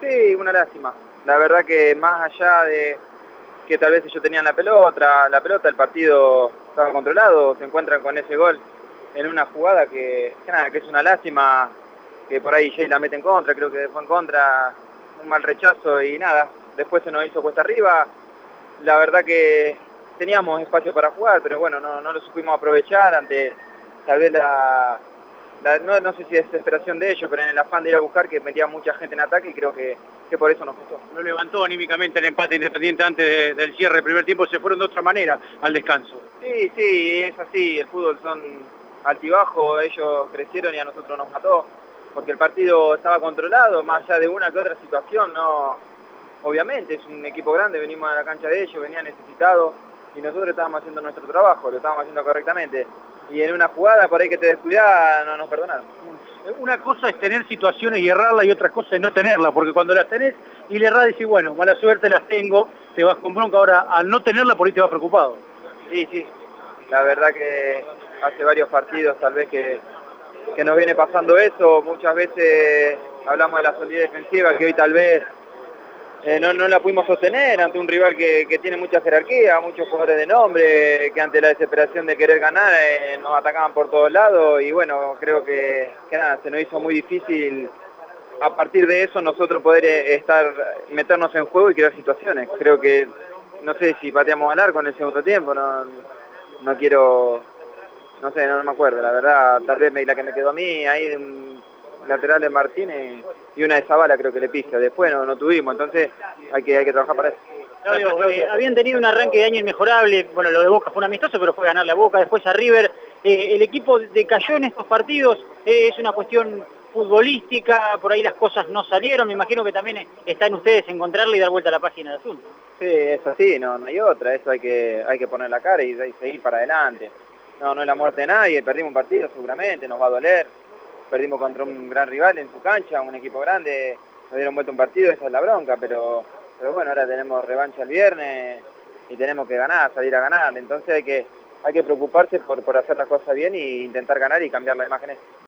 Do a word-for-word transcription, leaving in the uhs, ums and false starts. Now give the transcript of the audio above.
Sí, una lástima. La verdad que más allá de que tal vez ellos tenían la pelota, la pelota, el partido estaba controlado, se encuentran con ese gol en una jugada que, que nada, que es una lástima, que por ahí Jay la mete en contra, creo que fue en contra, un mal rechazo y nada, después se nos hizo cuesta arriba. La verdad que teníamos espacio para jugar, pero bueno, no, no lo supimos aprovechar ante tal vez la, la no, no sé si es desesperación de ellos, pero en el afán de ir a buscar que metía mucha gente en ataque y creo que, que por eso nos costó. Lo levantó anímicamente el empate Independiente antes de, del cierre del primer tiempo, se fueron de otra manera al descanso. Sí, sí, es así, el fútbol son altibajos, ellos crecieron y a nosotros nos mató, porque el partido estaba controlado, más allá de una que otra situación, no, obviamente es un equipo grande, venimos a la cancha de ellos, venía necesitado y nosotros estábamos haciendo nuestro trabajo, lo estábamos haciendo correctamente. Y en una jugada por ahí que te descuidás no nos perdonaron. Una cosa es tener situaciones y errarla y otra cosa es no tenerla, porque cuando las tenés y le errás decís, bueno, mala suerte las tengo, te vas con bronca, ahora al no tenerla por ahí te vas preocupado. Sí, sí, la verdad que hace varios partidos tal vez que, que nos viene pasando eso, muchas veces hablamos de la solidez defensiva que hoy tal vez Eh, no, no la pudimos sostener ante un rival que, que tiene mucha jerarquía, muchos jugadores de nombre, que ante la desesperación de querer ganar eh, nos atacaban por todos lados y bueno, creo que, que nada, se nos hizo muy difícil a partir de eso nosotros poder eh, estar, meternos en juego y crear situaciones. Creo que, no sé si pateamos al arco en el segundo tiempo, no, no quiero, no sé, no, no me acuerdo, la verdad, tal vez me, la que me quedó a mí, ahí un lateral de Martínez y una de Zavala creo que le pisa, después no, no tuvimos, entonces hay que, hay que trabajar para eso. Claudio, eh, habían tenido un arranque de año inmejorable, bueno, lo de Boca fue un amistoso, pero fue ganar la Boca, después a River, eh, el equipo decayó en estos partidos, eh, es una cuestión futbolística, por ahí las cosas no salieron, me imagino que también está en ustedes encontrarle y dar vuelta a la página del asunto. Sí, es así, no, no hay otra, eso hay que, hay que poner la cara y, y seguir para adelante. No, no es la muerte de nadie, perdimos un partido seguramente, nos va a doler, perdimos contra un gran rival en su cancha, un equipo grande, nos dieron vuelta un partido, esa es la bronca, pero, pero bueno, ahora tenemos revancha el viernes y tenemos que ganar, salir a ganar, entonces hay que, hay que preocuparse por, por hacer las cosas bien e intentar ganar y cambiar la imagen.